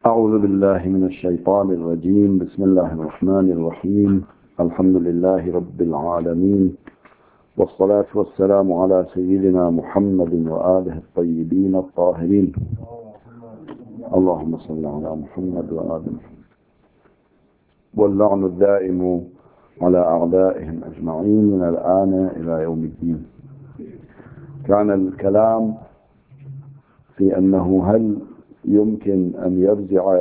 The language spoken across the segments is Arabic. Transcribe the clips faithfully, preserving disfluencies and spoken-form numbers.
أعوذ بالله من الشيطان الرجيم. بسم الله الرحمن الرحيم. الحمد لله رب العالمين، والصلاة والسلام على سيدنا محمد وآله الطيبين الطاهرين. اللهم صل على محمد وآل محمد. واللعن الدائم على أعدائهم أجمعين من الآن إلى يوم الدين. كان الكلام في أنه هل يمكن أن يرجع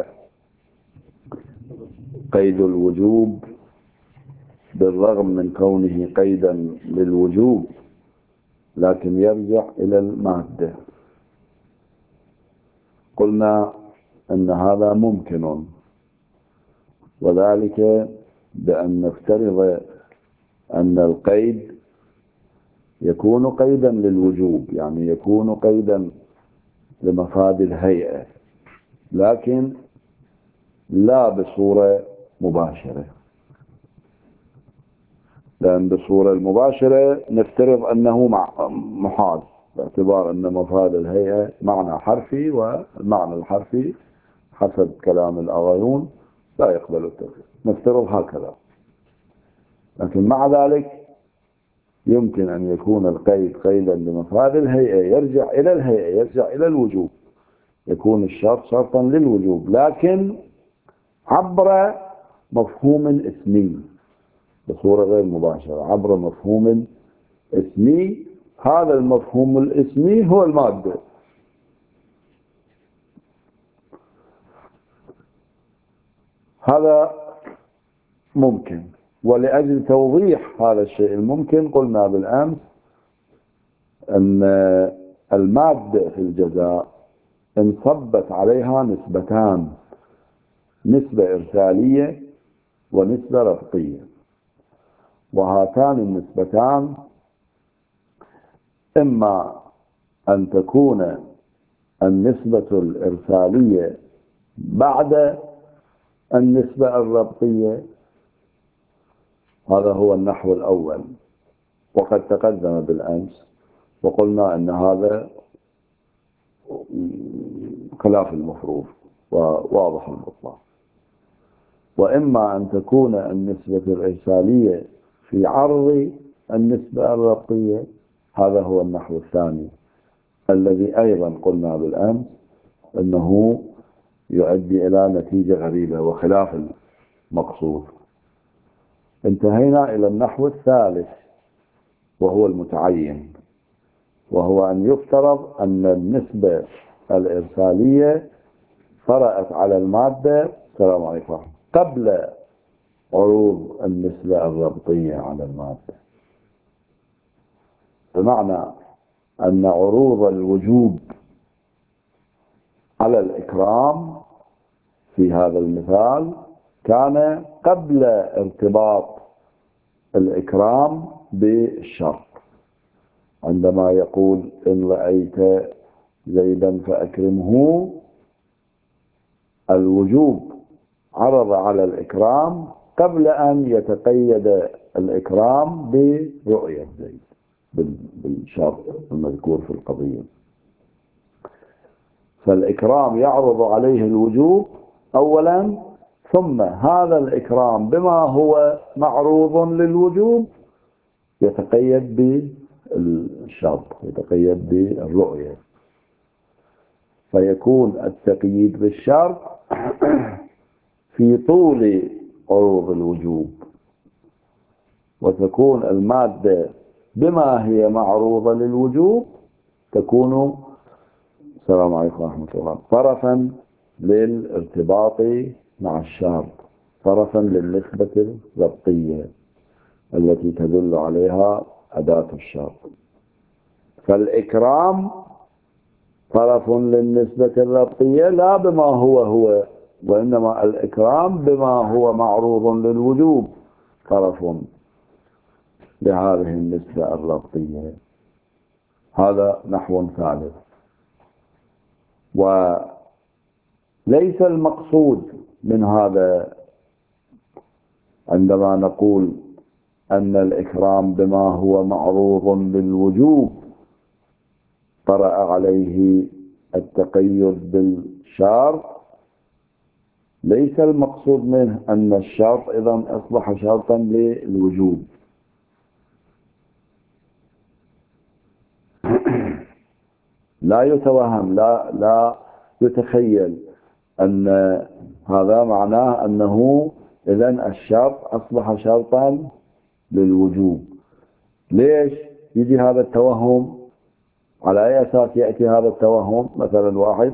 قيد الوجوب بالرغم من كونه قيدا للوجوب لكن يرجع إلى المادة. قلنا أن هذا ممكن، وذلك بأن نفترض أن القيد يكون قيدا للوجوب، يعني يكون قيدا لمفاد الهيئة، لكن لا بصورة مباشرة، لأن بصورة المباشرة نفترض أنه محال، باعتبار أن مفاد الهيئة معنى حرفي، والمعنى الحرفي حسب كلام الآغايون لا يقبل التفسير، نفترض هكذا. لكن مع ذلك يمكن أن يكون القيد قيدا لمفاد الهيئة يرجع إلى الهيئة، يرجع إلى الوجوب، يكون الشرط شرطا للوجوب لكن عبر مفهوم اسمي بصورة غير مباشرة، عبر مفهوم اسمي. هذا المفهوم الاسمي هو المادة. هذا ممكن، ولأجل توضيح هذا الشيء الممكن قلنا بالأمس أن المادة في الجزاء انصبت عليها نسبتان، نسبة إرسالية ونسبة ربطية، وهاتان النسبتان إما أن تكون النسبة الإرسالية بعد النسبة الربطية، هذا هو النحو الأول، وقد تقدم بالأمس وقلنا أن هذا خلاف المفروض وواضح البطلان. وإما أن تكون النسبة الإرسالية في عرض النسبة الربطية، هذا هو النحو الثاني الذي أيضا قلنا بالأمس أنه يؤدي إلى نتيجة غريبة وخلاف المقصود. انتهينا إلى النحو الثالث وهو المتعين، وهو أن يفترض أن النسبة الإرسالية طرأت على المادة السلام عليكم قبل عروض النسبة الربطية على المادة، بمعنى أن عروض الوجوب على الإكرام في هذا المثال كان قبل ارتباط الإكرام بالشرط، عندما يقول إن رأيت زيدا فأكرمه، الوجوب عرض على الإكرام قبل أن يتقيد الإكرام برؤية زيد بالشرط المذكور في القضية. فالإكرام يعرض عليه الوجوب أولا، ثم هذا الإكرام بما هو معروض للوجوب يتقيد بالشرط، يتقيد بالرؤية، فيكون التقييد بالشرط في طول عروض الوجوب، وتكون المادة بما هي معروضة للوجوب تكون السلام عليكم ورحمة الله طرفا للارتباط مع الشرط، طرفا للنسبة الربطية التي تدل عليها أداة الشرط. فالإكرام طرف للنسبة الربطية لا بما هو هو، وإنما الإكرام بما هو معروض للوجوب طرف لهذه النسبة الربطية. هذا نحو ثالث. وليس المقصود من هذا عندما نقول أن الإكرام بما هو معروض للوجوب طرأ عليه التقيد بالشرط، ليس المقصود من هذا عندما نقول أن الإكرام بما هو معروض للوجوب طرأ عليه التقيد بالشرط، التقيد بالشرط، التقيد بالشرط، التقيد بالشرط، التقيد بالشرط، التقيد بالشرط، التقيد بالشرط، ليس المقصود منه أن الشرط إذا أصبح شرطا للوجوب. لا يتوهم، لا لا يتخيل أن هذا معناه أنه إذن الشرط أصبح شرطا للوجوب. ليش يجي هذا التوهم؟ على أي أساس يأتي هذا التوهم؟ مثلا واحد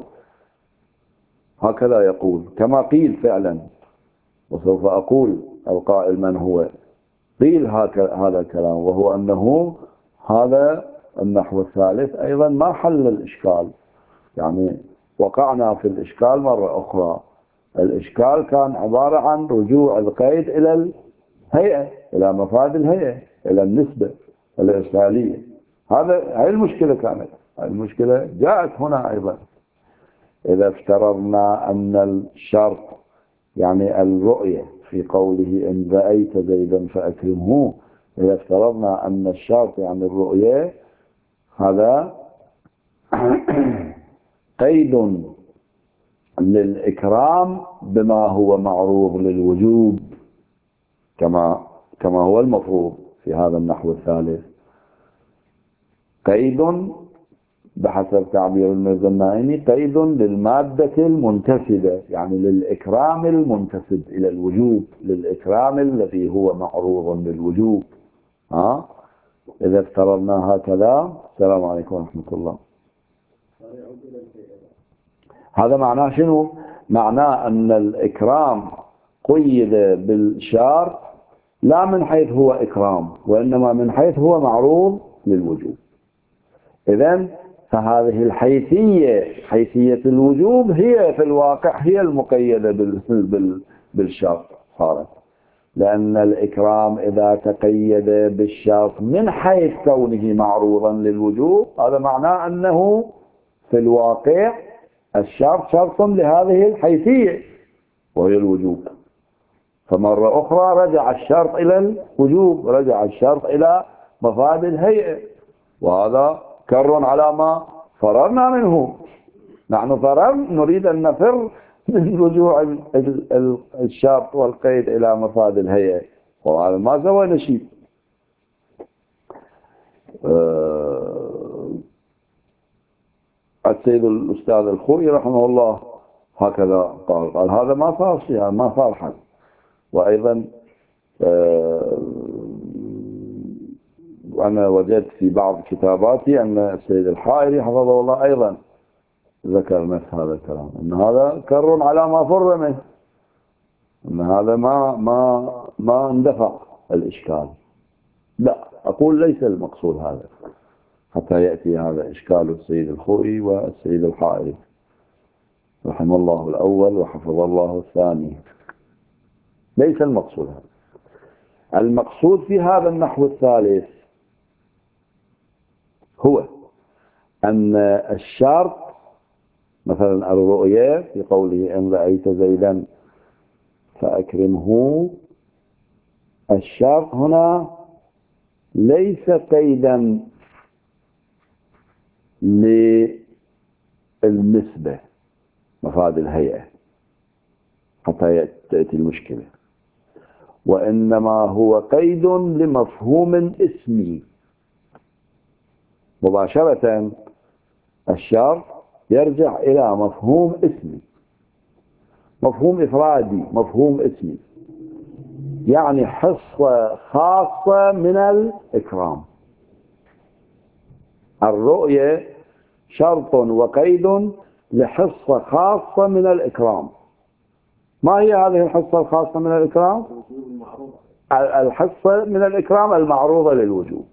هكذا يقول كما قيل فعلا، وسوف أقول القائل من هو. قيل هذا الكلام، وهو أنه هذا النحو الثالث أيضا ما حل الإشكال. يعني وقعنا في الإشكال مرة أخرى. الإشكال كان عبارة عن رجوع القيد إلى الهيئة، إلى مفاد الهيئة، إلى النسبة الإرسالية. هذا هي المشكلة كانت. المشكلة جاءت هنا أيضا. إذا افترضنا أن الشرط يعني الرؤية في قوله إن رأيت زيدا فأكرمه، إذا افترضنا أن الشرط يعني الرؤية، هذا قيد للإكرام بما هو معروض للوجوب، كما كما هو المفروض في هذا النحو الثالث. قيد بحسب تعبير الميرزا النائمي قيد للمادة المنتسبة، يعني للإكرام المنتسب إلى الوجوب، للإكرام الذي هو معروض للوجوب. ها؟ إذا افترضنا هكذا. السلام عليكم ورحمة الله. هذا معناه شنو؟ معناه أن الإكرام قيد بالشرط لا من حيث هو إكرام، وإنما من حيث هو معروض للوجوب. إذن فهذه الحيثية، حيثية الوجوب، هي في الواقع هي المقيدة بالشرط صارت. لأن الإكرام إذا تقيد بالشرط من حيث كونه معروضا للوجوب، هذا معناه أنه في الواقع الشرط شرط لهذه الحيثية وهي الوجوب. فمرة أخرى رجع الشرط إلى الوجوب، رجع الشرط إلى مفاد الهيئة، وهذا كر على ما فررنا منه. نحن فرر نريد أن نفر من رجوع الشرط والقيد إلى مفاد الهيئة، وهذا ما سوينا شيء. أه السيد الأستاذ الخوئي رحمه الله هكذا قال، قال هذا ما صار شيء، ما صار حد. وأيضا أه وأنا وجدت في بعض كتاباتي أن السيد الحائري حفظه الله أيضا ذكر نفس هذا الكلام، أن هذا كر على ما فر منه، أن هذا ما ما ما اندفع الإشكال. لا، أقول ليس المقصود هذا، حتى يأتي هذا إشكال السيد الخوئي والسيد الحائري رحمه الله الأول وحفظ الله الثاني. ليس المقصود هذا. المقصود في هذا النحو الثالث هو أن الشرط مثلا الرؤية في قوله إن رأيت زيدا فأكرمه، الشرط هنا ليس قيدا للنسبة مفاد الهيئة حتى تأتي المشكلة، وإنما هو قيد لمفهوم اسمي. مباشرة الشرط يرجع إلى مفهوم اسمي، مفهوم إفرادي، مفهوم اسمي، يعني حصة خاصة من الإكرام. الرؤية شرط وقيد لحصة خاصة من الإكرام. ما هي هذه الحصة الخاصة من الإكرام؟ الحصة من الإكرام المعروضة للوجوب.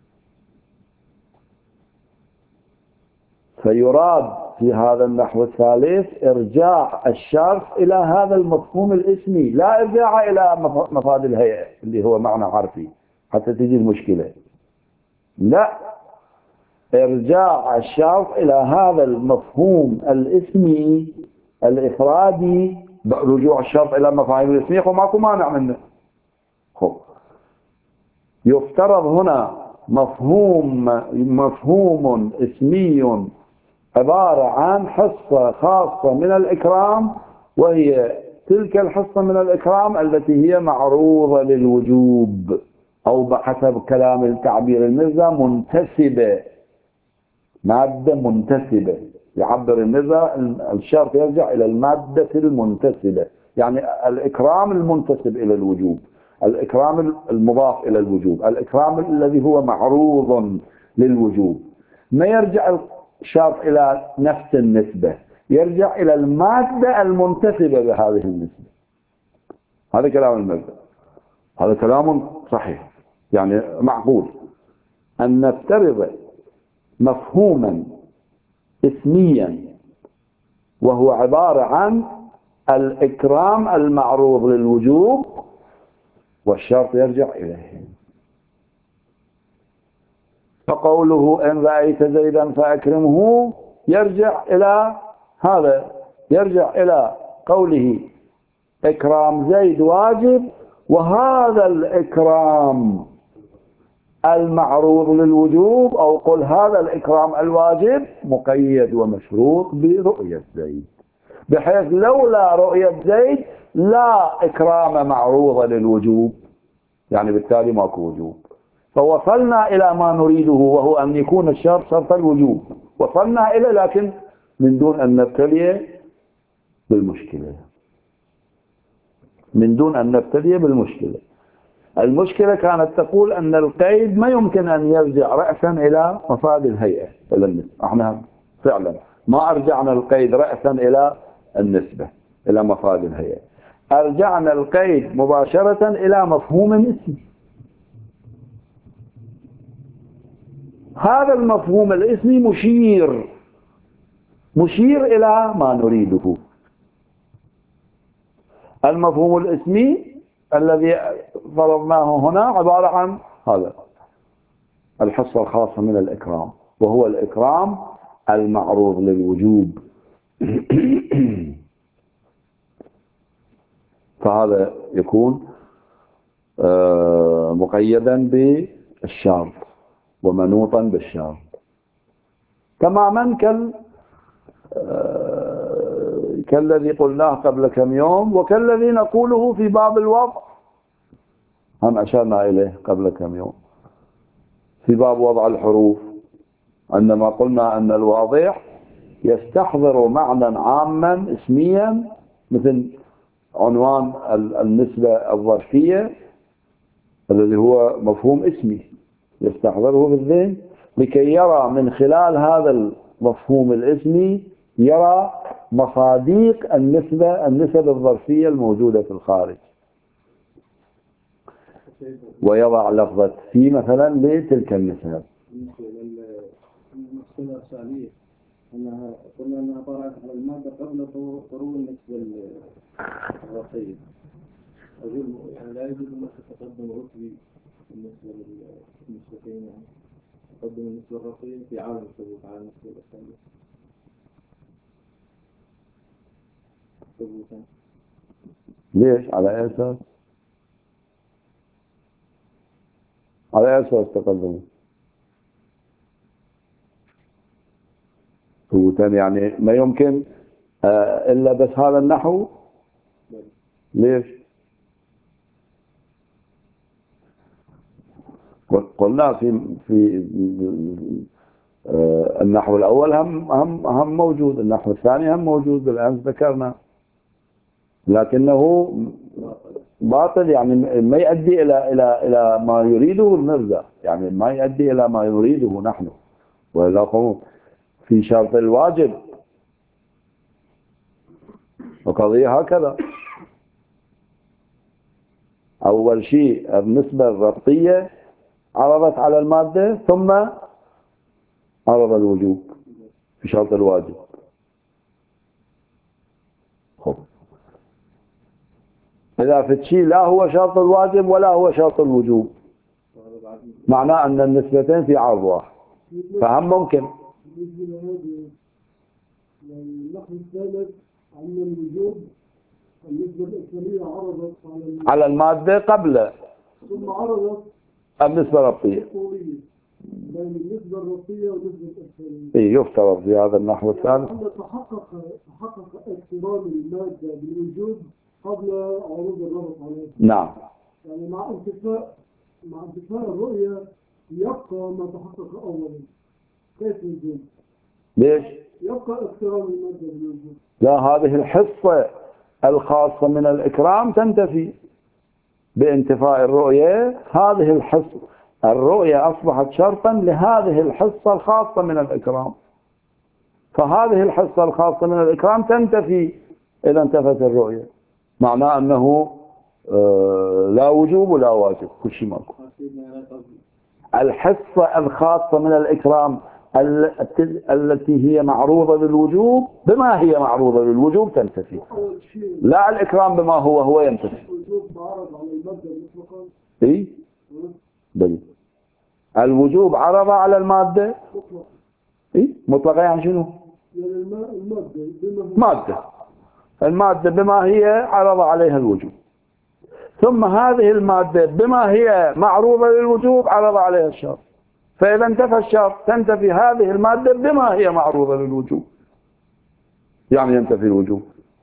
فيراد في هذا النحو الثالث إرجاع الشرط إلى هذا المفهوم الاسمي، لا إرجاع إلى مفاد الهيئة اللي هو معنى حرفي حتى تجي المشكلة. لا، إرجاع الشرط إلى هذا المفهوم الاسمي الإفرادي. رجوع الشرط إلى مفاهيم الاسمية وماكو مانع منه. خب يفترض هنا مفهوم مفهوم اسمي عبارة عن حصة خاصة من الإكرام، وهي تلك الحصة من الإكرام التي هي معروضة للوجوب، أو بحسب كلام التعبير المرزا منتسبة، مادة منتسبة. يعبر المرزا الشرط يرجع إلى المادة المنتسبة، يعني الإكرام المنتسب إلى الوجوب، الإكرام المضاف إلى الوجوب، الإكرام الذي هو معروض للوجوب. ما يرجع الشرط إلى نفس النسبة، يرجع إلى المادة المنتسبة بهذه النسبة. هذا كلام المرزا، هذا كلام صحيح، يعني معقول أن نفترض مفهوما اسميا وهو عبارة عن الإكرام المعروض للوجوب والشرط يرجع إليه. فقوله إن رأيت زيدا فأكرمه يرجع إلى هذا، يرجع إلى قوله إكرام زيد واجب، وهذا الإكرام المعروض للوجوب، أو قل هذا الإكرام الواجب مقيد ومشروط برؤية زيد، بحيث لولا رؤية زيد لا إكرام معروض للوجوب، يعني بالتالي ماكو وجوب. فوصلنا إلى ما نريده وهو أن يكون الشرط شرط الوجوب، وصلنا إلى، لكن من دون أن نبتلي بالمشكلة، من دون أن نبتلي بالمشكلة. المشكلة كانت تقول أن القيد ما يمكن أن يرجع رأسا إلى مفاد الهيئة إلى النسبة. احنا فعلا ما أرجعنا القيد رأسا إلى النسبة إلى مفاد الهيئة، أرجعنا القيد مباشرة إلى مفهوم اسمي. هذا المفهوم الاسمي مشير مشير إلى ما نريده. المفهوم الاسمي الذي فرضناه هنا عبارة عن هذا الحصة الخاصة من الإكرام، وهو الإكرام المعروض للوجوب. فهذا يكون مقيدا بالشرط ومنوطا بالشرط، تماما كال كالذي قلناه قبل كم يوم، وكالذي نقوله في باب الوضع، هم أشرنا إليه قبل كم يوم في باب وضع الحروف، عندما قلنا أن الواضح يستحضر معنى عاما اسميا مثل عنوان النسبة الظرفية الذي هو مفهوم اسمي، يستحضره بالذهن لكي يرى من خلال هذا المفهوم الاسمي يرى مصاديق النسبة النسب الظرفية الموجودة في الخارج، ويضع لفظة في مثلا لتلك النسب. المشكلة الثانية أنها قلنا أنها طرأت على المادة قبل طرور النسبة الرقية، يعني لا يجوز أن تتقدم رتبي بالنسبة للنسبتين، يعني تقدم النسبة الرقية في عالم الثبوت على النسبة الثانية ثبوتا. ليش؟ على أي أساس؟ على أي أساس تقدموا؟ ثبوتا يعني ما يمكن آه إلا بس هذا النحو. ليش؟ قلنا في في آه النحو الأول هم هم هم موجود، النحو الثاني هم موجود بالأمس ذكرنا، لكنه باطل، يعني ما يؤدي إلى إلى إلى ما يريده المرزا، يعني ما يؤدي إلى ما نريده نحن. وإذا في شرط الواجب وقضية هكذا، أول شيء النسبة الربطية عرضت على المادة ثم عرض الوجوب في شرط الواجب. خب إذا في الشيء لا هو شرط الواجب ولا هو شرط الوجوب، معناه أن النسبتين في عرض واحد، فهم ممكن النحو الثالث عن الوجوب النسبة الإسلامية عرضت على المادة قبل ثم عرضت النسبة الربطية بين النسبة الربطية والنسبة الإسلامية. إيه يفترض في هذا النحو الثالث أن تحقق تحقق اقتران المادة بالوجوب قبل عروض الربط عليه. نعم. يعني مع انتفاء مع انتفاء الرؤية يبقى ما تحقق أولا. كيف الوجود؟ ليش؟ يبقى اقتران المادة بالوجود. لا، هذه الحصة الخاصة من الإكرام تنتفي بانتفاء الرؤية. هذه الحصة الرؤية أصبحت شرطا لهذه الحصة الخاصة من الإكرام، فهذه الحصة الخاصة من الإكرام تنتفي إذا انتفت الرؤية. معناه أنه آه لا وجوب ولا واجب، كل شيء ماكو. الحصة الخاصة من الإكرام التي هي معروضة للوجوب بما هي معروضة للوجوب تنتفي، لا الإكرام بما هو هو ينتفي. الوجوب عرض على المادة مطلقا. إيه؟ بل الوجوب عرض على المادة مطلقا. إيه؟ مطلقا يعني شنو؟ يعني الماء المادة بما مادة المادة بما هي عرض عليها الوجوب، ثم هذه المادة بما هي معروضة للوجوب عرض عليها الشرط، فإذا انتفى الشرط تنتفي هذه المادة بما هي معروضة للوجوب، يعني ينتفي الوجوب.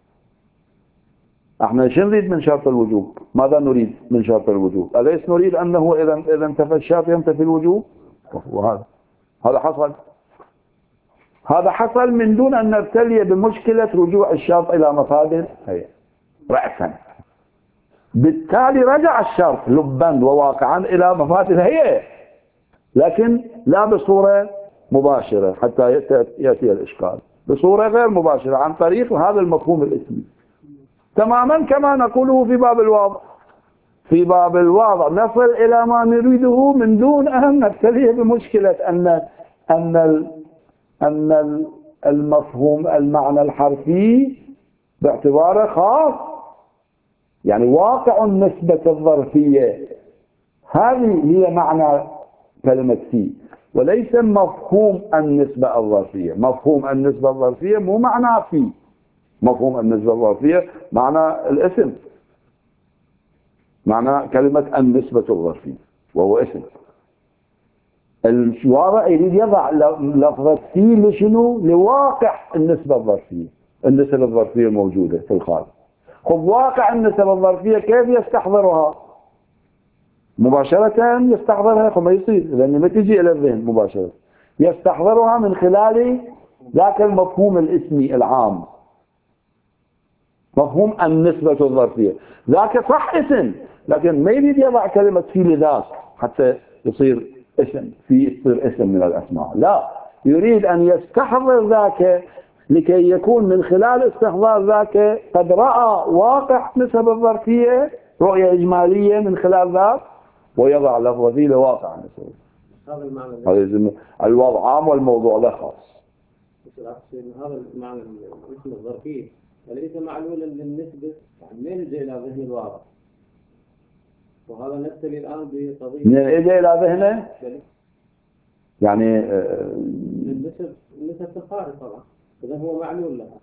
احنا شو نريد من شرط الوجوب؟ ماذا نريد من شرط الوجوب؟ أليس نريد أنه إذا إذا انتفى الشرط ينتفي الوجوب؟ وهذا هذا حصل هذا حصل من دون أن نبتلي بمشكلة رجوع الشرط إلى مفاد هي رأسا. بالتالي رجع الشرط لبا وواقعا إلى مفاد الهيئة، لكن لا بصورة مباشرة حتى يأتي الإشكال، بصورة غير مباشرة عن طريق هذا المفهوم الاسمي، تماما كما نقوله في باب الواضع. في باب الواضع نصل إلى ما نريده من دون أن نبتلي بمشكلة أن أن أن المفهوم المعنى الحرفي باعتباره خاص، يعني واقع النسبة الظرفية، هذه هي معنى كلمة في، وليس مفهوم النسبة الظرفية. مفهوم النسبة الظرفية مو معنى في، مفهوم النسبة الظرفية معنى الاسم، معنى كلمة النسبة الظرفية وهو اسم. الواضع يريد يضع لفظة في لشنو؟ لواقع النسبة الظرفية، النسبة الظرفية الموجودة في الخارج. خب واقع النسبة الظرفية كيف يستحضرها؟ مباشرة يستحضرها، فما يصير لأن ما تجي إلى الذهن مباشرة، يستحضرها من خلال ذاك المفهوم الاسمي العام، مفهوم النسبة الظرفية. ذاك صح اسم، لكن ما يريد يضع كلمة في لذاك حتى يصير اسم، في يصير اسم من الأسماء، لا، يريد أن يستحضر ذاك لكي يكون من خلال استحضار ذاك قد رأى واقع نسب الظرفية رؤية إجمالية من خلال ذاك، ويضع لفظه فيه لواقع النسب. هذا المعنى هذا الوضع عام والموضوع له خاص. هذا المعنى الاسم الظرفي وليس معلولا للنسبة، يعني ما يلجأ إلى ذهن الواقع، وهذا نبتلي الآن بقضية من الإجا إلى ذهنه يعني النسب النسب في الخارج طبعا، إذا هو معلول لها.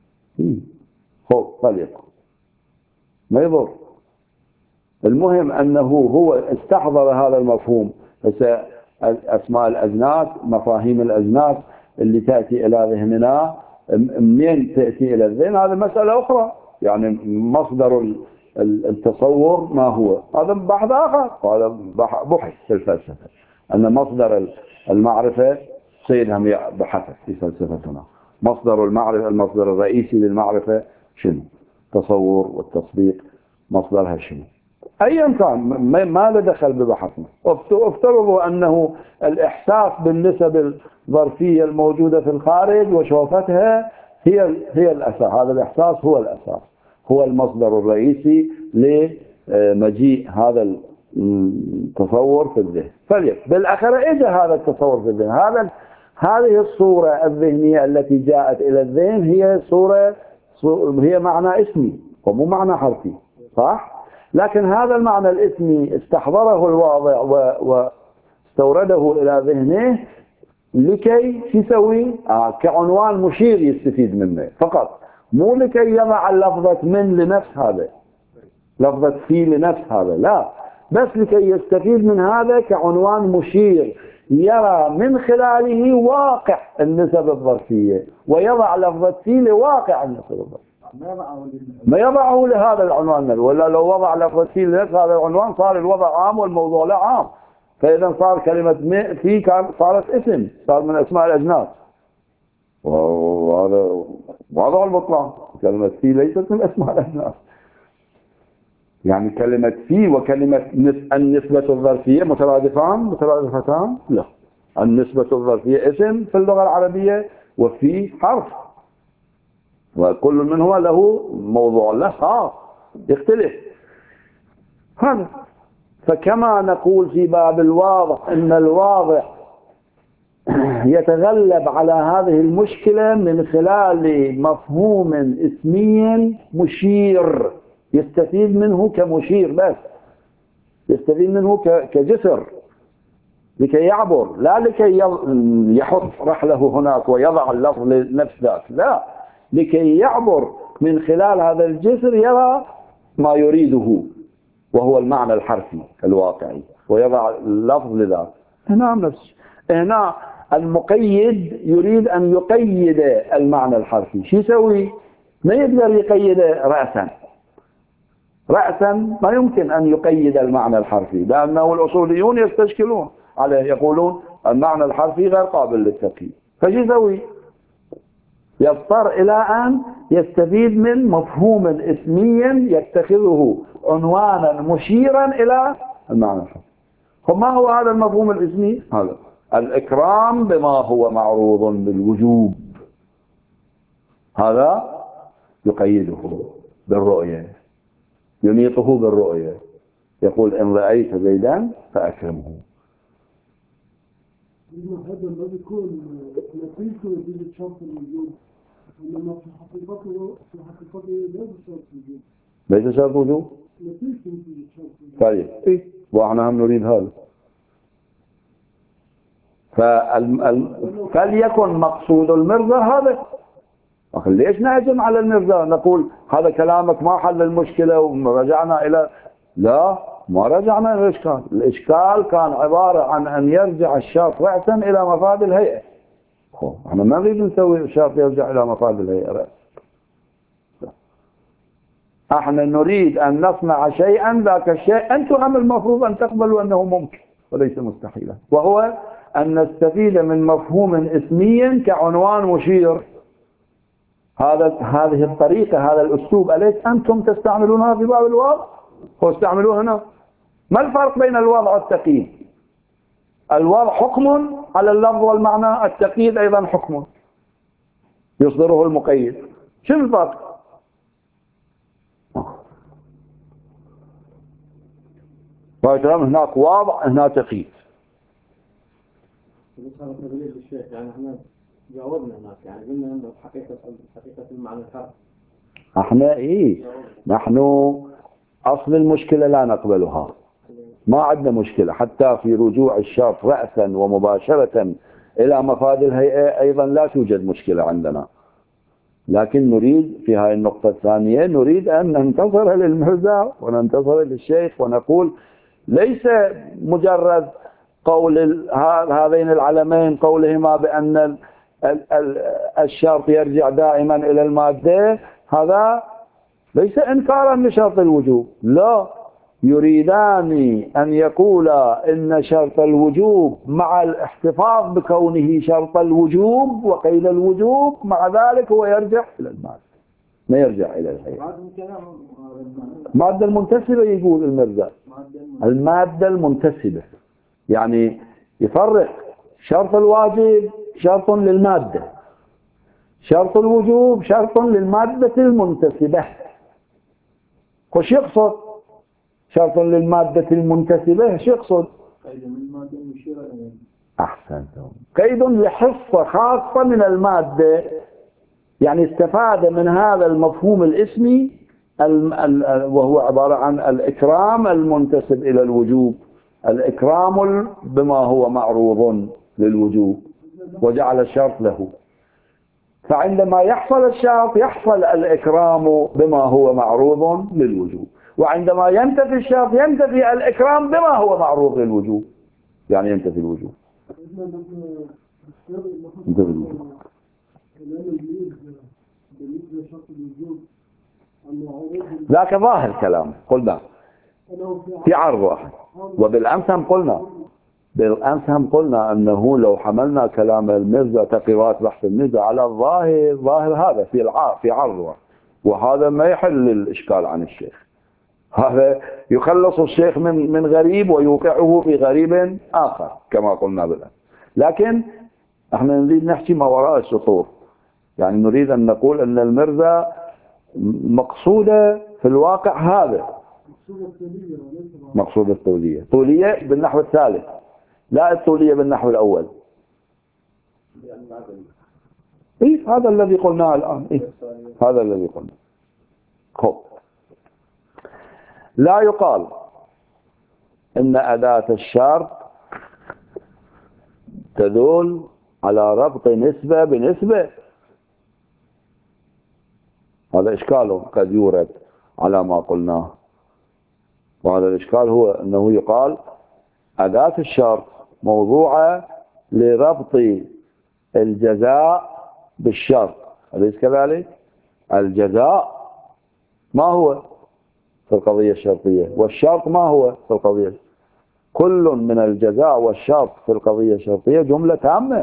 هو طليق ما يضر. المهم أنه هو استحضر هذا المفهوم. بس أسماء الأجناس، مفاهيم الأجناس اللي تأتي إلى ذهننا منين تأتي إلى الذهن هذا مسألة أخرى، يعني مصدر التصور ما هو هذا بحث آخر. هذا بحث في الفلسفة أن مصدر المعرفة سيدهم بحث في فلسفتنا. مصدر المعرفة، المصدر الرئيسي للمعرفة شنو؟ التصور والتصديق، مصدرها شنو؟ أيا كان ما له دخل ببحثنا. افترضوا أنه الإحساس بالنسب الظرفية الموجودة في الخارج وشوفتها هي هي الأساس، هذا الإحساس هو الأساس، هو المصدر الرئيسي لمجيء هذا التصور في الذهن. فليك بالأخير إجا هذا التصور في الذهن، هذا هذه الصورة الذهنية التي جاءت إلى الذهن هي صورة هي معنى اسمي ومو معنى حرفي، صح؟ لكن هذا المعنى الاسمي استحضره الواضع واستورده إلى ذهنه لكي يسوي آه كعنوان مشير يستفيد منه فقط، مو لكي يضع اللفظة من لنفس هذا، لفظة في لنفس هذا، لا، بس لكي يستفيد من هذا كعنوان مشير يرى من خلاله واقع النسب الظرفية ويضع لفظة في لواقع النسب الظرفية. ما يضعه ما يضعه لهذا العنوان، ولا لو وضع لفظ في هذا العنوان صار الوضع عام والموضوع لا عام، فإذا صار كلمة في كان صارت اسم، صار من أسماء الأجناس، وهذا واضح البطلان. كلمة في ليست من أسماء الأجناس، يعني كلمة في وكلمة النسبة الظرفية مترادفان مترادفتان؟ لا، النسبة الظرفية اسم في اللغة العربية، وفي حرف، وكل منهما له موضوع له خاص يختلف. هذا فكما نقول في باب الواضح ان الواضح يتغلب على هذه المشكلة من خلال مفهوم اسمي مشير يستفيد منه كمشير، بس يستفيد منه كجسر لكي يعبر، لا لكي يحط رحله هناك ويضع اللفظ لنفس ذاك، لا، لكي يعبر من خلال هذا الجسر يرى ما يريده وهو المعنى الحرفي الواقعي ويضع اللفظ لذاك. هنا نفس هنا المقيد يريد أن يقيد المعنى الحرفي، شو يسوي؟ ما يقدر يقيد رأسا رأسا ما يمكن أن يقيد المعنى الحرفي، لأنه الأصوليون يستشكلون عليه، يقولون المعنى الحرفي غير قابل للتقييد، فشو يسوي؟ يضطر إلى أن يستفيد من مفهوم اسمي يتخذه عنوانا مشيرا إلى المعنى الحرفي. وما هو هذا المفهوم الاسمي؟ هذا الإكرام بما هو معروض بالوجوب، هذا يقيده بالرؤية، ينيطه بالرؤية، يقول إن رأيت زيدا فأكرمه. هذا ما بيكون نتيجته نتيجة شرط الوجود، إنما في حقيقته في حقيقته ليس شرط وجود. ليس شرط وجود؟ نتيجته نتيجة شرط وجود. طيب إيه؟ وإحنا هم نريد هذا. فال... فليكن مقصود المرضى هذا. ليش نهجم على المرضى؟ نقول هذا كلامك ما حل المشكلة ورجعنا إلى، لا، ما رجعنا إلى الإشكال. الإشكال كان عبارة عن أن يرجع الشرط رأسا إلى مفاد الهيئة. احنا ما نريد نسوي الشرط يرجع إلى مفاد الهيئة رأس، احنا نريد أن نصنع شيئا، ذاك الشيء أنتم هم المفروض أن تقبلوا أنه ممكن وليس مستحيلا، وهو أن نستفيد من مفهوم اسمي كعنوان مشير. هذا هذه الطريقة، هذا الأسلوب أليس أنتم تستعملونها في باب الوضع؟ هو استعملوه هنا. ما الفرق بين الوضع والتقييد؟ الوضع حكم على اللفظ والمعنى، التقييد أيضا حكم يصدره المقيد. شو الفرق؟ هناك وضع هنا تقييد. هذا تغليب الشيخ، يعني احنا جاوبنا هناك، يعني قلنا انه حقيقة حقيقة المعنى الحرف. احنا ايه نحن اصل المشكلة لا نقبلها، ما عندنا مشكلة حتى في رجوع الشرط رأسا ومباشرة الى مفاد الهيئة ايضا لا توجد مشكلة عندنا، لكن نريد في هذه النقطة الثانية نريد ان ننتصر للمرزا وننتصر للشيخ ونقول ليس مجرد قول هذين العلمين قولهما بأن الشرط يرجع دائما إلى المادة، هذا ليس إنكارا لشرط الوجوب، لا، يريدان أن يقولا إن شرط الوجوب مع الاحتفاظ بكونه شرط الوجوب وقيد الوجوب مع ذلك هو يرجع إلى المادة، ما يرجع إلى الهيئة. المادة المنتسبة يقول المرزا، المادة المنتسبة، يعني يفرق شرط الواجب شرط للمادة، شرط الوجوب شرط للمادة المنتسبة. وش يقصد شرط للمادة المنتسبة؟ شو يقصد؟ قيد من المادة المشيرة إليه. أحسنتم، قيد لحصة خاصة من المادة، يعني استفاد من هذا المفهوم الاسمي وهو عبارة عن الإكرام المنتسب إلى الوجوب، الإكرام بما هو معروض للوجوب وجعل الشرط له. فعندما يحصل الشرط يحصل الإكرام بما هو معروض للوجوب، وعندما ينتفي الشرط ينتفي الإكرام بما هو معروض للوجوب، يعني ينتفي الوجوب. ينتفي الوجوب. بالنسبة لشرط الوجوب أنه عروض ذاك ظاهر كلام قلنا أنه في في عرض واحد. وبالأمس هم قلنا بالأمس هم قلنا أنه لو حملنا كلام المرزا تقريرات بحث المرزا على الظاهر ظاهر هذا في الع... في عرض واحد، وهذا ما يحل الإشكال عن الشيخ. هذا يخلص الشيخ من من غريب ويوقعه في غريب آخر كما قلنا بالأمس. لكن احنا نريد نحكي ما وراء السطور، يعني نريد أن نقول أن المرزا مقصودة في الواقع هذا مقصود الطولية وليس بعض. مقصود الطولية. طولية بالنحو الثالث لا الطولية بالنحو الأول. يعني العدل. إيه هذا الذي قلناه الآن. إيه هذا الذي قلناه. خب لا يقال إن أداة الشرط تدل على ربط نسبة بنسبة. هذا إشكال قد يورد على ما قلناه، وهذا الإشكال هو أنه يقال أداة الشرط موضوعة لربط الجزاء بالشرط، أليس كذلك؟ الجزاء ما هو في القضية الشرطية، والشرط ما هو في القضية. كل من الجزاء والشرط في القضية الشرطية جملة تامة.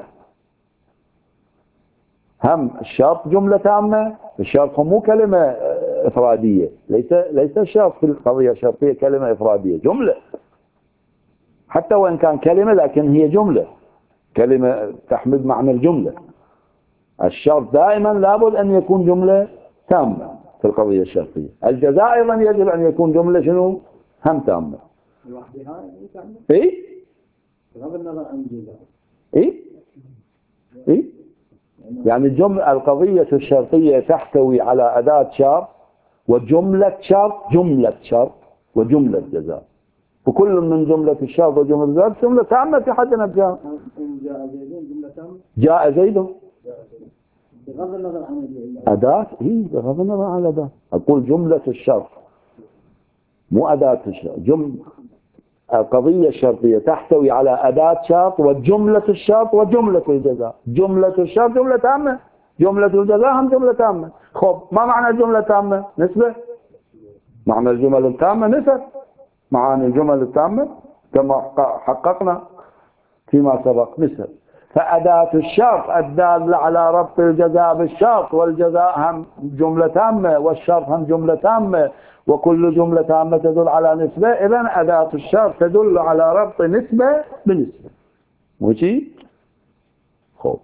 هم الشرط جملة تامة. الشرط مو كلمة إفرادية، ليس ليس الشرط في القضية الشرطية كلمة إفرادية، جملة. حتى وإن كان كلمة لكن هي جملة، كلمة تحمل معنى الجملة. الشرط دائما لابد أن يكون جملة تامة في القضية الشرطية. الجزاء أيضا يجب أن يكون جملة شنو؟ هم تامة. لوحدها يعني تعمل؟ إيه؟ بغض النظر عن الجزاء. إيه؟ إيه؟ يعني الجملة القضية الشرطية تحتوي على أداة شرط وجملة شرط، جملة شرط وجملة جزاء، وكل من جملة الشرط وجملة الجزاء جملة تامة في حد نفسها. إن جاء زيد جملة تامة. جاء زيد بغض النظر عن أداة. إيه بغض النظر عن الأداة. أقول جملة الشرط مو أداة الشرط. جم القضية الشرطية تحتوي على أداة شرط وجملة الشرط وجملة الجزاء. جملة الشرط جملة تامة، جملة الجزاء هم جملة تامة. خب ما معنى الجملة التامة؟ نسبة. معنى الجمل التامة نسب. معاني الجمل التامة كما حققنا فيما سبق نسب. فأداة الشرط الدالة على ربط الجزاء بالشرط، والجزاء هم جملة تامة والشرط هم جملة تامة، وكل جملة تامة تدل على نسبة. إذن أداة الشرط تدل على ربط نسبة بنسبة. وشي خب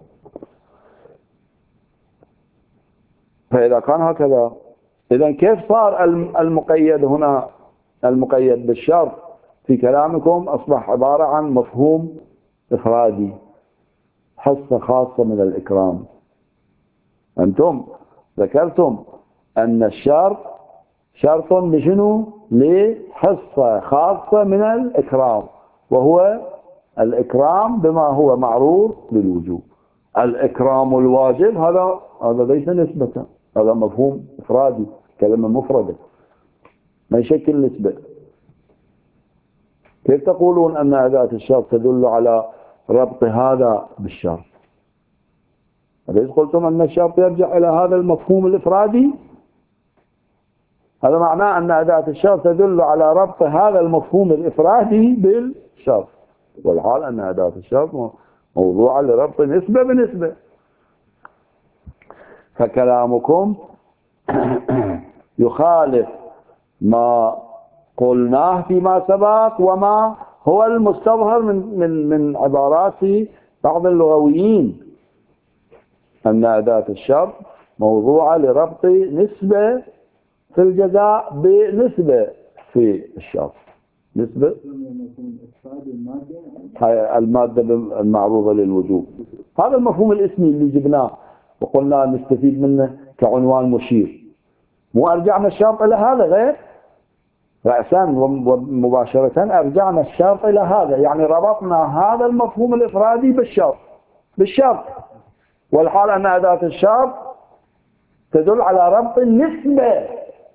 فإذا كان هكذا إذن كيف صار المقيد هنا المقيد بالشرط في كلامكم أصبح عبارة عن مفهوم إفرادي، حصة خاصة من الإكرام. أنتم ذكرتم أن الشرط شرط بشنو؟ لحصة خاصة من الإكرام، وهو الإكرام بما هو معروف بالوجوب. الإكرام الواجب هذا هذا ليس نسبة، هذا مفهوم إفرادي، كلمة مفردة ما يشكل نسبة. كيف تقولون أن أداة الشرط تدل على ربط هذا بالشرط؟ أليس قلتم أن الشرط يرجع إلى هذا المفهوم الإفرادي؟ هذا معناه أن أداة الشرط تدل على ربط هذا المفهوم الإفرادي بالشرط، والحال أن أداة الشرط موضوعة لربط نسبة بنسبة. فكلامكم يخالف ما قلناه فيما سبق وما هو المستظهر من من من عبارات بعض اللغويين، أن أداة الشرط موضوعة لربط نسبة في الجزاء بنسبة في الشرط. نسبة المادة المعروضة للوجوب. هذا المفهوم الاسمي اللي جبناه وقلنا نستفيد منه كعنوان مشير. مو أرجعنا الشرط إلى هذا غير رأسا ومباشرة أرجعنا الشرط إلى هذا، يعني ربطنا هذا المفهوم الإفرادي بالشرط بالشرط والحال أن أداة الشرط تدل على ربط النسبة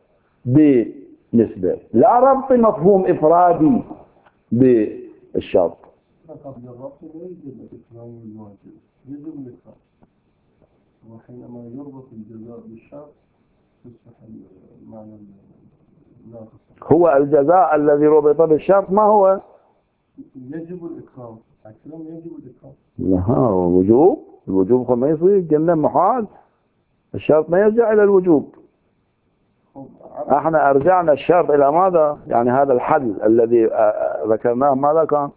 بنسبة، لا ربط مفهوم إفرادي بالشرط. قبل الربط لا يوجد الإكرام الواجب، يجب الإكرام. وحينما يربط الجزاء بالشرط تصبح المعنى الناقص. هو الجزاء الذي ربط بالشرط ما هو؟ يجب الإكرام، الكلام يجب الإكرام. لا وجوب، الوجوب ما يصير، قلنا محال، الشرط ما يرجع إلى الوجوب. احنا ارجعنا الشرط الى ماذا؟ يعني هذا الحل الذي ذكرناه ماذا كان؟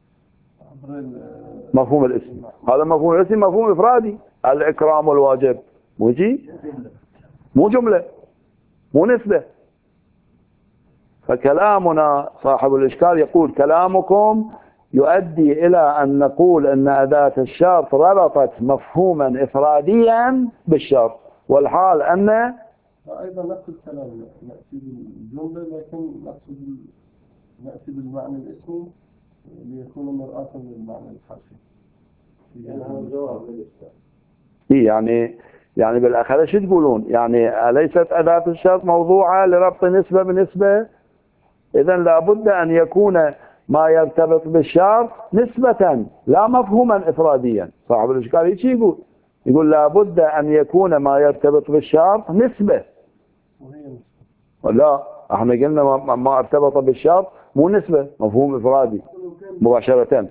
مفهوم الاسم. هذا مفهوم الاسم مفهوم افرادي، الاكرام والواجب مو شيء، مو جمله، مو نسبه. فكلامنا صاحب الاشكال يقول كلامكم يؤدي الى ان نقول ان اداه الشرط ربطت مفهوما افراديا بالشرط، والحال ان أيضا نفس الكلام نأتي بالجملة، لكن نقصد نأتي بالمعنى الاسمي ليكون مرآة للمعنى الحرفي. يعني هذا الجواب يعني يعني بالأخير شو تقولون؟ يعني أليست أداة الشرط موضوعة لربط نسبة بنسبة؟ إذن لابد أن يكون ما يرتبط بالشرط نسبة لا مفهوما إفراديا. صاحب الإشكال هيك يقول، يقول لابد أن يكون ما يرتبط بالشرط نسبة. لا احنا قلنا ما, ما ارتبط بالشرط مو نسبة، مفهوم افرادي مباشرة.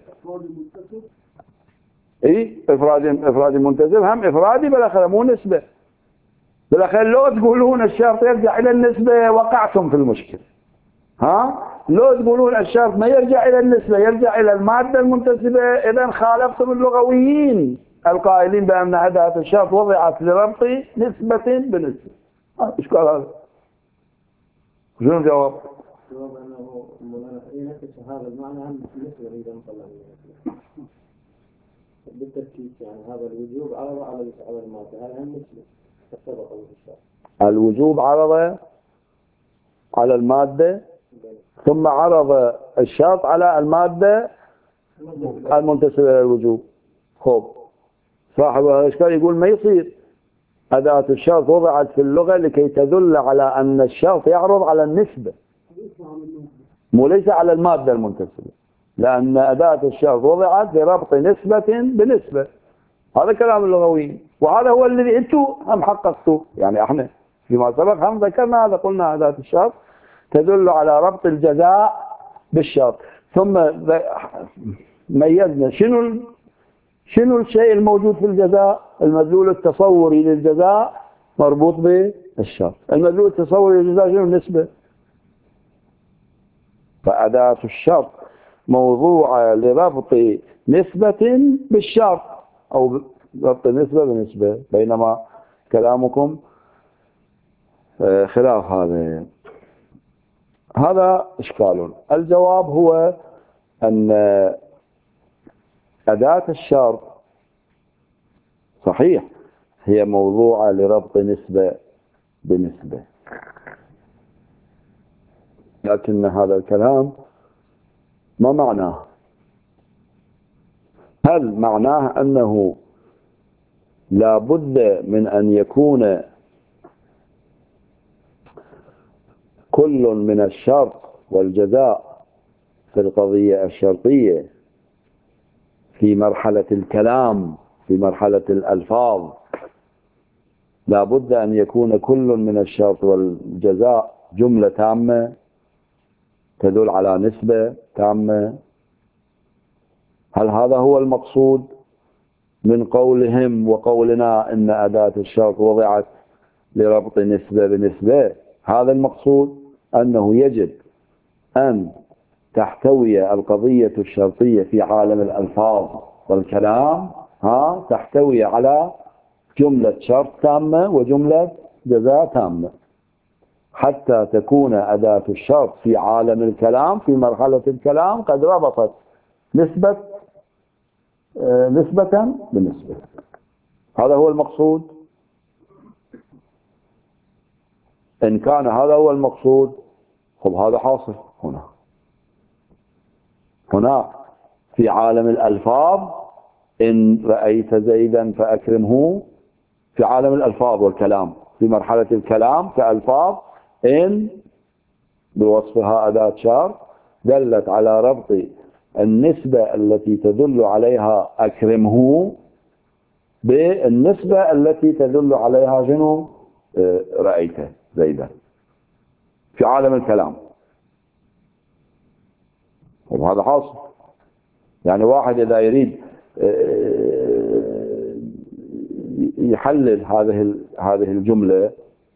اي افرادي افرادي منتسب هم افرادي بالاخره مو نسبة. بالاخره لو تقولون الشرط يرجع الى النسبة وقعتم في المشكلة. ها لو تقولون الشرط ما يرجع الى النسبة يرجع الى المادة المنتسبة، اذا خالفتم اللغويين القائلين بان أداة الشرط وضعت لربط نسبة بنسبة. اشكال هذا؟ شنو الجواب؟ الجواب أنه ينفس هذا المعنى هم مثل إذا انطلع بالتركيز، يعني هذا الوجوب عرض على على المادة، هذا هم مثله ارتبط بالشرط. الوجوب عرض على المادة ثم عرض الشرط على المادة المنتسبة إلى الوجوب. خب صاحب الإشكال يقول ما يصير، أداة الشرط وضعت في اللغة لكي تدل على أن الشرط يعرض على النسبة مو ليس على المادة المنتسبة، لأن أداة الشرط وضعت لربط نسبة بنسبة. هذا كلام اللغويين، وهذا هو الذي أنتم هم حققتوه. يعني احنا فيما سبق هم ذكرنا هذا، قلنا أداة الشرط تدل على ربط الجزاء بالشرط، ثم ميزنا شنو شنو الشيء الموجود في الجزاء؟ المدلول التصوري للجزاء مربوط بالشرط. المدلول التصوري للجزاء شنو؟ النسبة. فأداة الشرط موضوعة لربط نسبة بالشرط أو ربط نسبة بنسبة، بينما كلامكم خلاف هذا. هذا إشكال. الجواب هو أن أداة الشرط صحيح هي موضوعة لربط نسبة بنسبة، لكن هذا الكلام ما معناه؟ هل معناه أنه لا بد من أن يكون كل من الشرط والجزاء في القضية الشرطية في مرحلة الكلام، في مرحلة الألفاظ، لا بد أن يكون كل من الشرط والجزاء جملة تامة تدل على نسبة تامة؟ هل هذا هو المقصود من قولهم وقولنا إن أداة الشرط وضعت لربط نسبة بنسبة؟ هذا المقصود، أنه يجب أن تحتوي القضية الشرطية في عالم الألفاظ والكلام ها تحتوي على جملة شرط تامة وجملة جزاء تامة، حتى تكون أداة الشرط في عالم الكلام في مرحلة الكلام قد ربطت نسبة آه نسبة بنسبة. هذا هو المقصود. إن كان هذا هو المقصود، خب هذا حاصل هنا هنا في عالم الألفاظ. إن رأيت زيدا فأكرمه، في عالم الألفاظ والكلام في مرحلة الكلام كألفاظ، إن بوصفها أداة شرط دلت على ربط النسبة التي تدل عليها أكرمه بالنسبة التي تدل عليها شنو؟ رأيت زيدا في عالم الكلام. وهذا حاصل. يعني واحد إذا يريد يحلل هذه هذه الجملة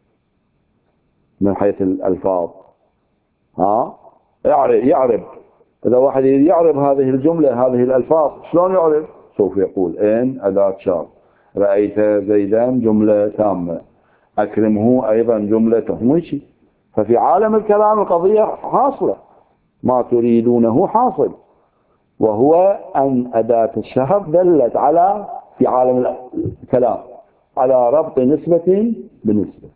من حيث الألفاظ، ها يعرف يعرف إذا واحد يعرف هذه الجملة هذه الألفاظ شلون يعرف؟ سوف يقول إن أداة شرط، رأيت زيدا جملة تامة، أكرمه أيضا جملة ماشي. ففي عالم الكلام القضية حاصلة، ما تريدونه حاصل، وهو أن أداة الشرط دلت على في عالم الكلام على ربط نسبة بنسبة.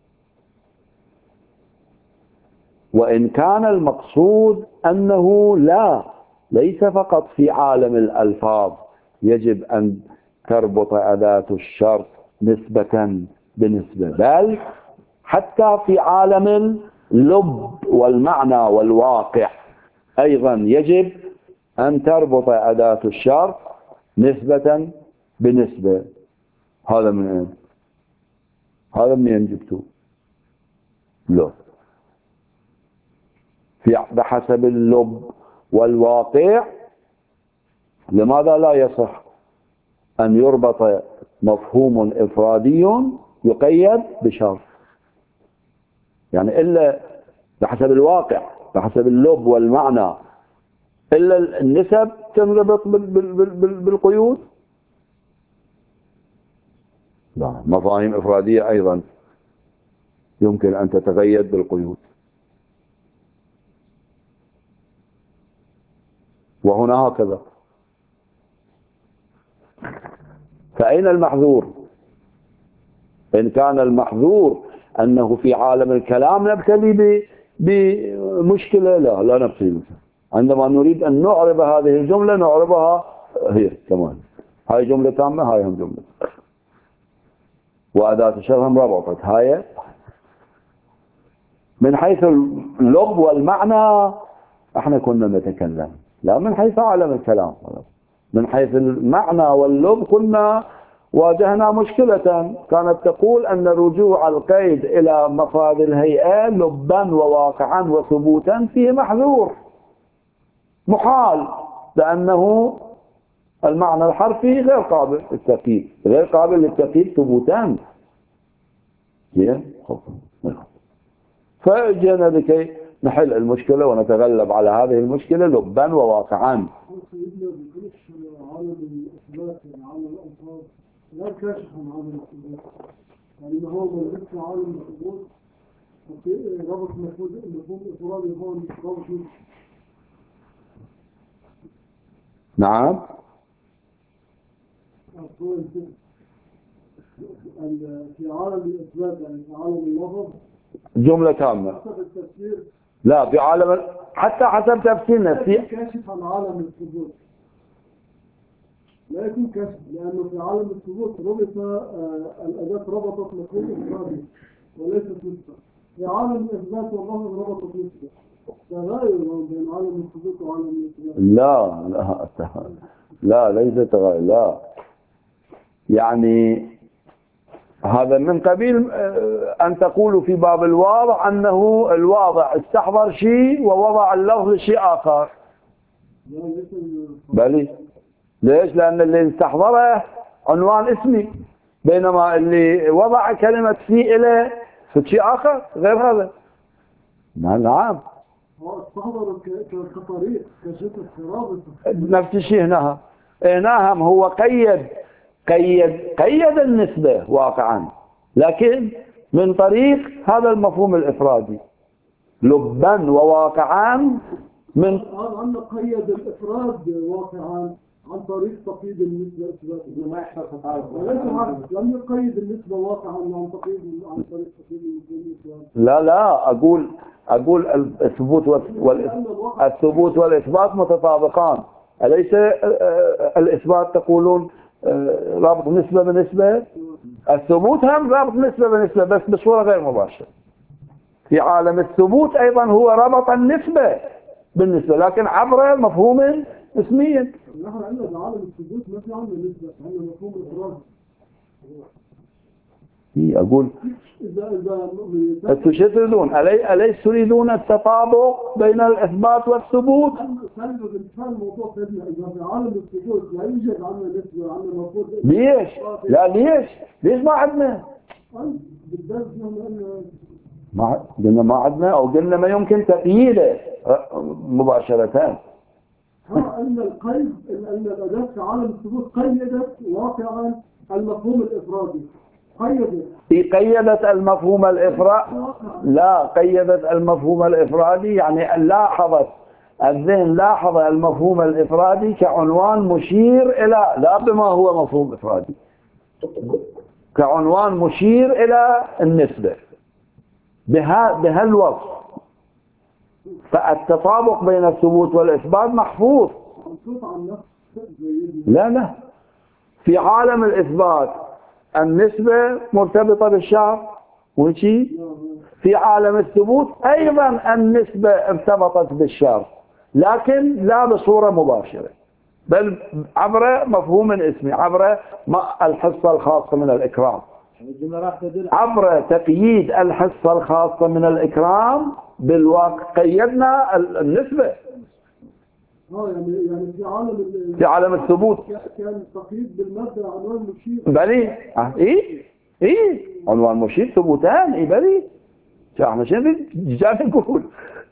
وإن كان المقصود أنه لا ليس فقط في عالم الألفاظ يجب أن تربط أداة الشرط نسبة بنسبة، بل حتى في عالم اللب والمعنى والواقع أيضا يجب أن تربط أداة الشرط نسبة بنسبة. هذا من أين؟ هذا من أين جبتوه؟ لا، في بحسب اللب والواقع. لماذا لا يصح أن يربط مفهوم إفرادي يقيد بشرط؟ يعني إلا بحسب الواقع بحسب اللب والمعنى إلا النسب تنربط بالقيود؟ لا، مفاهيم إفرادية أيضا يمكن أن تتقيد بالقيود. وهنا هكذا. فأين المحذور؟ إن كان المحذور أنه في عالم الكلام نبتلي بمشكلة، لا لا نبتلي. عندما نريد أن نعرب هذه الجملة نعربها هي كمان، هاي جملة تامة هاي هم جملة، وأداة الشرط هم ربطت هاي. من حيث اللب والمعنى احنا كنا نتكلم، لا من حيث عالم الكلام. من حيث المعنى واللب كنا واجهنا مشكلة كانت تقول أن رجوع القيد إلى مفاد الهيئة لبا وواقعا وثبوتا فيه محذور محال، لأنه المعنى الحرفي غير قابل للتأكيد، غير قابل للتأكيد ثبوتا. فجئنا لكي نحل المشكلة ونتغلب على هذه المشكلة لبا وواقعا. سيدنا بيقولش عالم الإثبات يعني عالم الألفاظ لا كاشف عن عالم الإثبات، يعني ما هو موجود في عالم الثبوت وفي ربط مفهوم مفهوم إفرادي هو ربط نسبي. نعم. في عالم الإثبات يعني في عالم اللفظ جملة تامة. حسب التفسير لا في عالم حتى حسب تفسيرنا في كاشف عن عالم الثبوت، لا يكون كاشف لأنه في عالم الثبوت ربط آه الأداة ربطت مفهوم إفرادي وليست نسبة. في عالم الإثبات والله ربطت نسبة، تغير بين عالم الثبوت وعالم الإثبات. لا لا لا ليس تغير، لا يعني هذا من قبيل أن تقول في باب الواضع أنه الواضع استحضر شيء ووضع اللفظ شيء آخر. بلي ليش؟ لأن اللي استحضره عنوان اسمي، بينما اللي وضع كلمة في إليه في شيء آخر غير هذا. نعم هو استحضر كطريق كشكل رابط نفس الشيء هنا. هنا هم هو قيد قيد قيد النسبة واقعا، لكن من طريق هذا المفهوم الإفرادي لبا وواقعا. من أن قيد الإفراد واقعا عن طريق تقييد النسبة إثبات ما يحصل تطابق. لم يقيد النسبة واقعا عن تقييد عن طريق تقييد النسبة. لا لا أقول أقول الثبوت والثبوت والإثبات متطابقان. أليس الإثبات تقولون رابط نسبة بنسبة؟ الثبوت هم رابط نسبة بنسبة بس بصورة غير مباشرة. في عالم الثبوت أيضا هو ربط النسبة بالنسبة لكن عبر مفهوم اسميا. نحن عندنا عالم الثبوت ما في عندنا نسبة، عندنا مفهوم إفراد. إيه أقول إذا إذا أنتم شو تريدون؟ ألي أليس تريدون التطابق بين الإثبات والثبوت؟ سلب الإنسان موضوع سيدنا إذا في عالم الثبوت لا يوجد عندنا نسبة عندنا مفروض ليش؟ لا ليش؟ ليش ما عندنا؟ بالدرس إنه ما قلنا ما عندنا أو قلنا ما يمكن تقييده مباشرة. ها أن القيد أن الأداة في عالم الثبوت قيدت واقعا المفهوم الإفرادي قيدت في قيدت المفهوم الإفرادي. لا قيدت المفهوم الإفرادي يعني لاحظت الذهن لاحظ المفهوم الإفرادي كعنوان مشير إلى لا بما هو مفهوم إفرادي كعنوان مشير إلى النسبة بها بهالوصف. فالتطابق بين الثبوت والإثبات محفوظ. لا لا في عالم الإثبات النسبة مرتبطة بالشرط وشي في عالم الثبوت أيضا النسبة ارتبطت بالشرط لكن لا بصورة مباشرة بل عبر مفهوم اسمي عبر الحصة الخاصة من الإكرام عبر تقييد الحصة الخاصة من الإكرام بالواقع قيدنا النسبة. اه يعني يعني في عالم في عالم الثبوت كان تقييد بالمادة عنوان مشير بلي اه ايه ايه عنوان مشير ثبوتان ايه بلي شو احنا شنو جاي نقول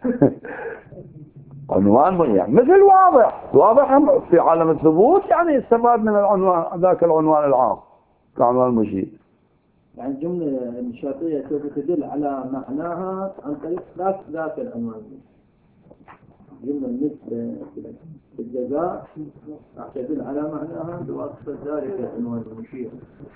عنوان يعني مثل واضح واضح في عالم الثبوت يعني استفاد من العنوان ذاك العنوان العام كعنوان مشير. يعني الجملة الإنشائية سوف تدل على معناها عن طريق ذاك ذاك العنوان. جملة بالنسبة للجزاء راح تدل على معناها بواسطة ذلك العنوان المشير.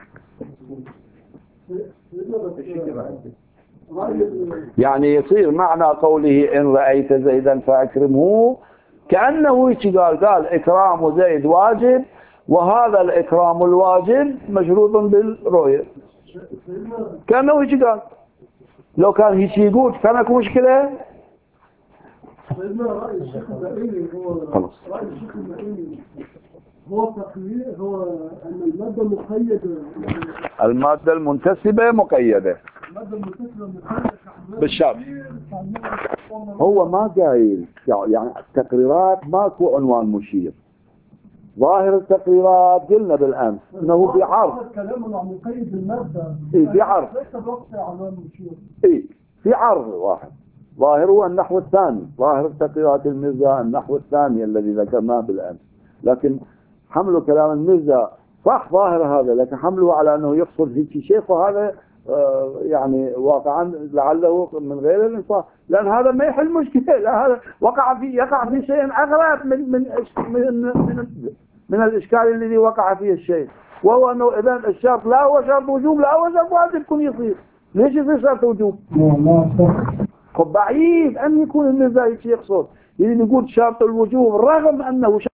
يعني يصير معنى قوله إن رأيت زيدا فأكرمه كأنه يجي قال قال إكرام زيد واجب وهذا الإكرام الواجب مشروط بالرؤية كأنه يجي قال لو كان هيك يقول كان اكو مشكلة. سيدنا رأي الشيخ البائني هو خلاص رأي الشيخ البائني هو تقرير هو أن المادة مقيدة المادة المنتسبة مقيدة المادة المنتسبة مقيدة بالشرط. هو ما قايل يعني التقريرات ماكو عنوان مشير. ظاهر التقريرات قلنا بالأمس انه في عرض كلامنا عن مقيد المادة إيه في عرض ليس بوقت عنوان مشير إيه في عرض واحد ظاهر هو النحو الثاني ظاهر التقريرات الميزة النحو الثاني الذي ذكرناه بالأمس. لكن حمل كلام الميزة صح ظاهر هذا لكن حمله على أنه يقصد هيك شيء فهذا آه يعني واقعا لعله من غير الإنصاف لأن هذا ما يحل مشكلة لا هذا وقع في يقع في شيء أغرب من من من من, من الإشكال الذي وقع فيه الشيء وهو أنه إذا الشرط لا هو شرط وجوب لا هو شرط واجب يكون يصير ليش يصير شرط وجوب؟ خب بعيد أن يكون النزاع شيء يقصد يعني نقول شرط الوجوب رغم أنه